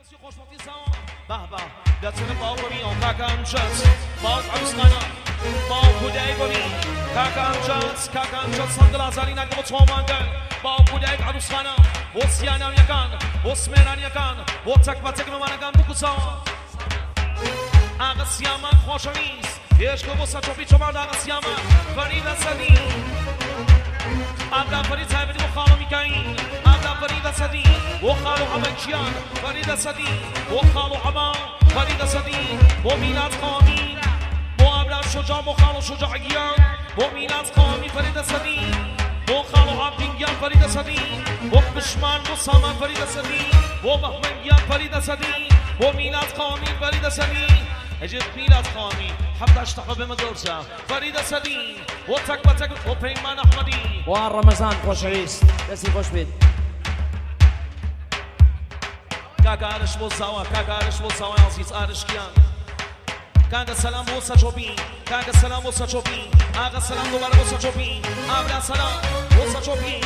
عروسی خوشبختی سوا به به دستور باو ببین کاکا امجد باو عروسخانه باو کودک ببین کاکا امجد صندل ازاری نگه با تو مانگل باو کودک عروسخانه و سیانم یکان و سمیران یکان و تک و تک ممانگان بکو سوا آقا سیامان خوشمیست عشق و بسا چوبی چوبان آقا سیامان فرید صدی ابدا فرید صاحبی و خالو میکاین ابدا فرید صدی و خالو عمکیان فرید صدی و خالو عما فرید صدی و میلاد قامی و ابدا شجاع و خالو شجاعیان و میلاد قامی فرید صدی و خالو عبدینگیان فرید صدی و بشمان و سامان فرید صدی و محمدیان فرید صدی و میلاد قامی فرید صدی اجد میلاد قامی حبت اشتاق به مدرسه فرید صدی و تک و تک و پیمان احمدی و رمضان خوشعیست دستی خوش بید کاکا عرش بوزاوا عزیز عرشکیان کاکا سلام بوسا چوبی کاکا سلام بوسا چوبی آقا سلام دوباره بوسا چوبی ابدا سلام بوسا چوبی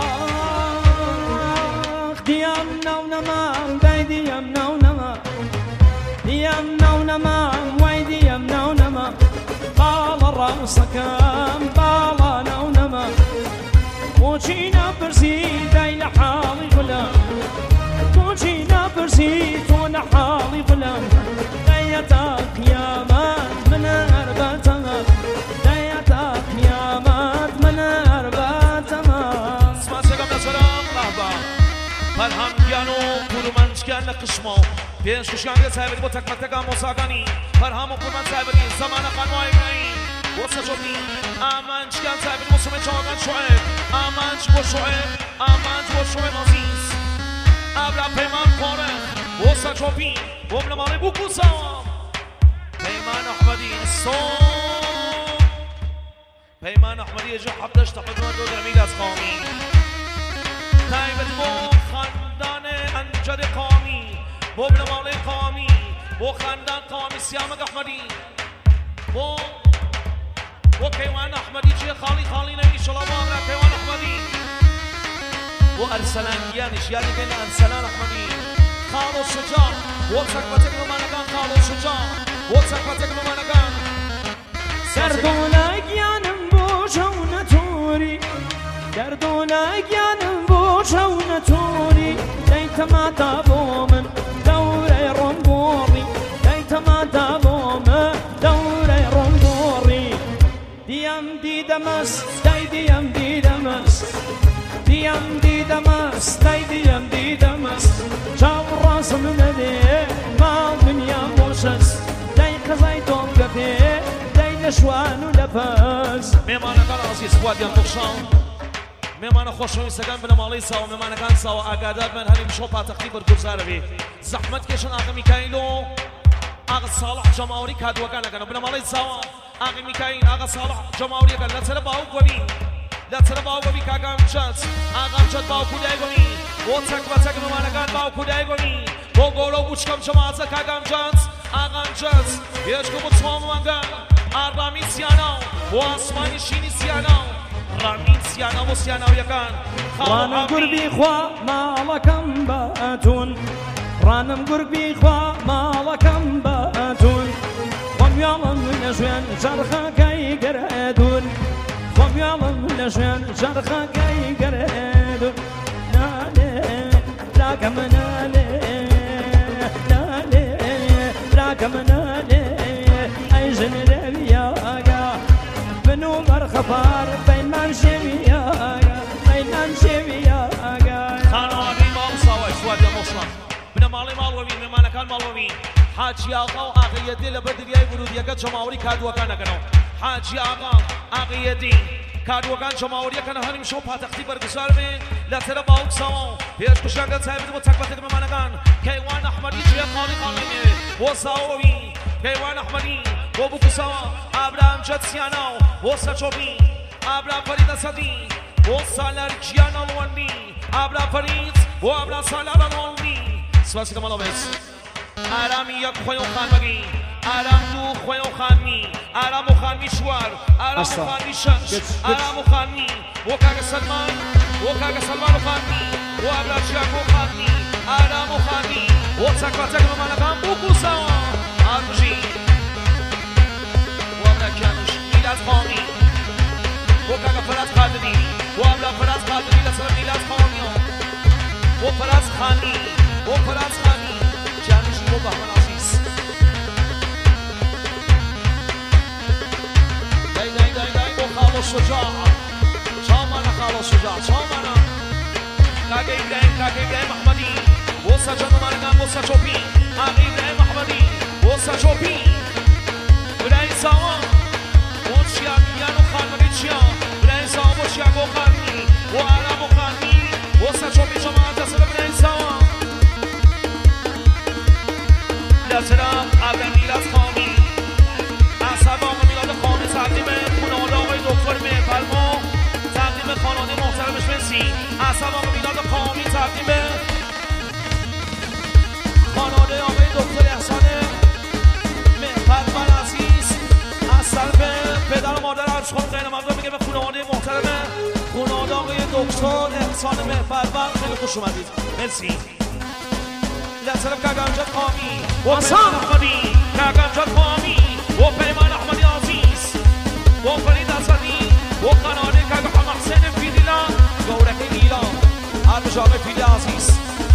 آخ دیم نو نمام دای دیم نو نمام دیم نو نمام وای دیم نو نمام بالا راسکم بالا نو نمام وچینا برزی دای لحالی غلام وچینا برزی تو لحالی غلام دایتا قیامت من ارباتم دایتا قیامت من ارباتم اسمع سلام سلام بابا فرهام گیانو پولمنش گیان نقشمو پیش کشیان به صاحبی با تک متکا موساگانی فرهام و پولمن صاحبی زمان قنوای گنایی واسه جوبی آمانش گیان صاحبی موسم چاگان شعب آمانش با شعب عزیز ابرا پیمان قاره واسه جوبی ومن مالی بکوسا پیمان احمدی پیمان احمدی جو حبدش تقدم دو درمیل از قامی نایبت بو خاندان انجد قامی بو ابن مالی قامی بو خاندان قامی سیامک احمدی بو کیوان احمدی چه خالی نمی شلا با امرا کیوان احمدی بو ارسلان گیانش یادی که ارسلان احمدی خالو شجاع و تکبتک ممانگان خالو شجاع و تکبتک ممانگان دردونه گیانم بو شون توری دردونه گیانم بو شون توری دیت ما تابو من دوره رنبوری دیت ما تابو من دوره رنبوری دیم دیدمس دی دیم دیدمس دیم دیدمس دی دیم دیدمس چاو راس من ده ما دنیا موشس دی قضای دوم گفه دی نشوان و لفظ میمانگان عزیز وادیان بخشان میمان خوشویستگان بن مالی ساو میمانگان ساو آگادار من هنی بشو پاتختی برگزار بی زحمت کشن آقا میکایلو آقا صالح جماوری کادوگان اگانو بن مالی ساو آقا میکایل آقا صالح جماوری اگان لطر باو گوی لطر باو گوی کاگا امجد باو کودای گوی و تک میمانگان باو کودای گوی و گولو بوچکم جماعت کاگا امجد یشکو بطوام منگان اربامی سیاناو و آسمانی شینی سیاناو رامین سیاناو و سیاناو یکان رانم قربی خوا مالکم باتون رانم قربی خوا مالکم باتون خم یالم نشوین جرخه گی گردون خم یالم نشوین جرخه گی گردون ناله راکم ناله راکم ناله ای جن رویاگا بنو مرخبار پیمان شویاگا پیمان شویاگا خانوادی مال سوای سوادی مصلح بنا مالی مالوی میمانکان مالوی حاجی آقا و آقایدی لبدریای ورودی که جماوری کادوگان اگنو حاجی آقا آقایدی کادوگان جماوری کنه هنیم شو پاتختی برگزار می لطر باوک سوا پیش کشنگ صاحبی و تکبتک میمانگان کیوان احمدی چه خالی می و ساوی کیوان احمدی و بکو سوا ابراهیم جد سیاناو و سچوبی ابراهیم فرید صدی و سالار جیان الوندی ابراهیم فرید و ابراهیم سالار الوندی سواسی که مالوبس آرامی یک خویو خان بگی آرام دو خویو خانی آرام و خانی شوار آرام و خانی شنش آرام و خانی و کاغ سلمان و خانی و ابراهیم جیان و خانی آرام و خانی واتك باتك بمالكم بوكوسا أرجي وابلا كانوش ميلاد خامي وكاكا فراز قادري وابلا فراز قادري لسلام ميلاد خامي وفراز خاني وفراز خاني كانوش وبه من عزيز داي داي داي داي وخالو الشجاع شامانا خالو الشجاع شامانا كاكا إبراهيم محمدي وسا جانو مارنگام وسا چوبی آقای إبراهيم محمدی وسا چوبی إبراهيم ساوا وچیا میانو خانمانی چیا إبراهيم ساوا وچیا گو خانی و عرب و خانی وسا چوبی جماعت اصل إبراهيم ساوا لسلام عبد میلاد خانی اصحاب آقا میلاد خانی تقدیم خانواده آقای دکتر مهربلما تقدیم خانواده محترمش مرسی اصحاب آقا میلاد خانی تقدیم خانواده آقای دکتر احسان مهربلما عزیز از طرف پدر و مادر عرض خانم غیر ممنون میگه به خانواده محترم خانواده آقای دکتر احسان مهربلما خیلی خوش اومدید مرسی لطرف کاکامجاد خامی و پیمان احمدی کاکامجاد خامی و پیمان احمدی عزیز و فرید اسدی و خانواده کاکا محسن فیدیلا گورک لیلا عرض آقای فیدی عزیز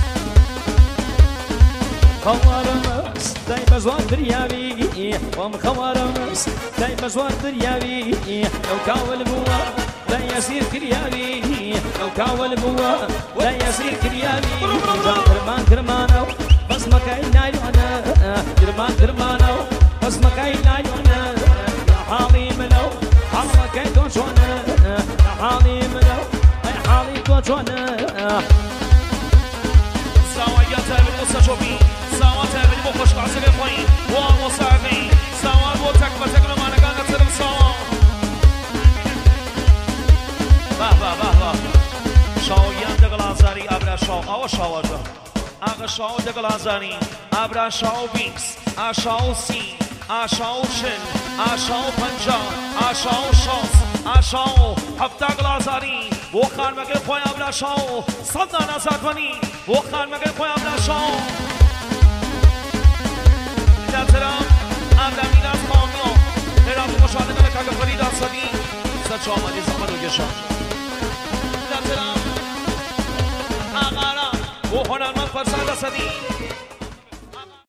خوارمس دای بزوار دریاوی وام خوارمس دای بزوار دریاوی لو کاول بوا لا يسير كرياوي لو كاول بوا لا يسير كرياوي كرمان كرمانو بس مكاينا يونا كرمان كرمانو بس مكاينا يونا يا حالي ملو حالك كيتو شونا يا حالي ملو يا حالي تو شونا زوايا تابل وسجوبي زوايا تابل بخش قاسم الخوين ومصابي زوايا بوتك بتك لما نقانا ترم سوا شاویان دگلازاری ابرا شاو آوا شاواجا آقا شاو دگلازاری ابرا شاو بیکس آشاو سی آشاو شن آشاو پنجا آشاو شاس آشاو هفته گلازاری و خان مگل خوی ابرا شاو صدنا نزدونی و خان مگل خوی ابرا شاو لطرم ابرا میلاد خامیو هرابی مشاهده ملک اگه فرید اصدی سچ آمدی زمان رو گشان لطرم آقارا و هنرمند فرزند اسدی